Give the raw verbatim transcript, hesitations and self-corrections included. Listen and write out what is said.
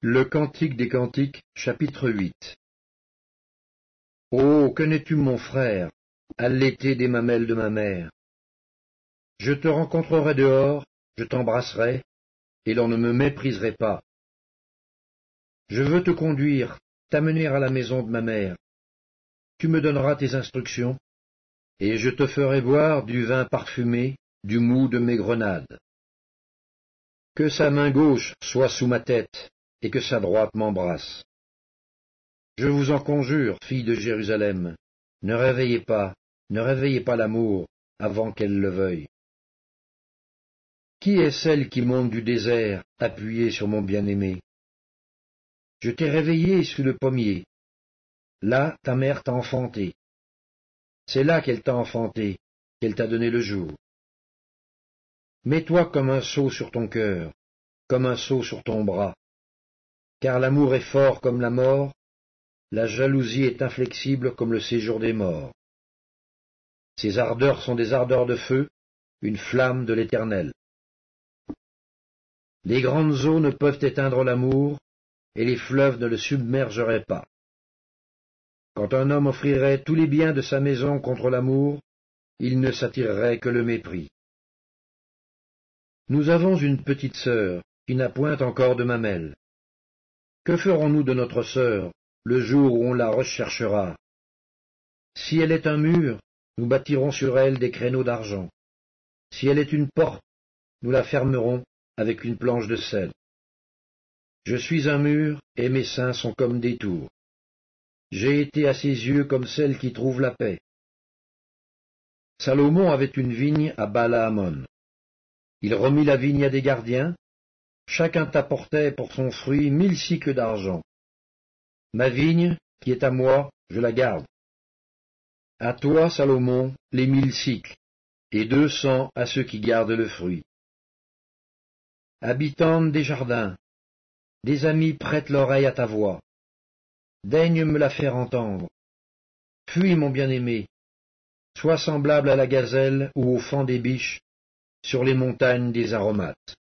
Le Cantique des Cantiques, chapitre huit. Ô, connais-tu mon frère, allaité des mamelles de ma mère? Je te rencontrerai dehors, je t'embrasserai, et l'on ne me mépriserait pas. Je veux te conduire, t'amener à la maison de ma mère. Tu me donneras tes instructions, et je te ferai boire du vin parfumé, du mou de mes grenades. Que sa main gauche soit sous ma tête, et que sa droite m'embrasse. Je vous en conjure, filles de Jérusalem, ne réveillez pas, ne réveillez pas l'amour, avant qu'elle le veuille. Qui est celle qui monte du désert, appuyée sur mon bien-aimé? Je t'ai réveillé sous le pommier. Là, ta mère t'a enfanté. C'est là qu'elle t'a enfanté, qu'elle t'a donné le jour. Mets-toi comme un sceau sur ton cœur, comme un sceau sur ton bras. Car l'amour est fort comme la mort, la jalousie est inflexible comme le séjour des morts. Ses ardeurs sont des ardeurs de feu, une flamme de l'Éternel. Les grandes eaux ne peuvent éteindre l'amour, et les fleuves ne le submergeraient pas. Quand un homme offrirait tous les biens de sa maison contre l'amour, il ne s'attirerait que le mépris. Nous avons une petite sœur, qui n'a point encore de mamelles. Que ferons-nous de notre sœur, le jour où on la recherchera? Si elle est un mur, nous bâtirons sur elle des créneaux d'argent. Si elle est une porte, nous la fermerons avec une planche de sel. Je suis un mur, et mes seins sont comme des tours. J'ai été à ses yeux comme celle qui trouve la paix. Salomon avait une vigne à Baal-Hamon. Il remit la vigne à des gardiens. Chacun t'apportait pour son fruit mille cycles d'argent. Ma vigne, qui est à moi, je la garde. À toi, Salomon, les mille cycles, et deux cents à ceux qui gardent le fruit. Habitante des jardins, des amis prêtent l'oreille à ta voix. Daigne me la faire entendre. Fuis, mon bien-aimé, sois semblable à la gazelle ou au faon des biches sur les montagnes des aromates.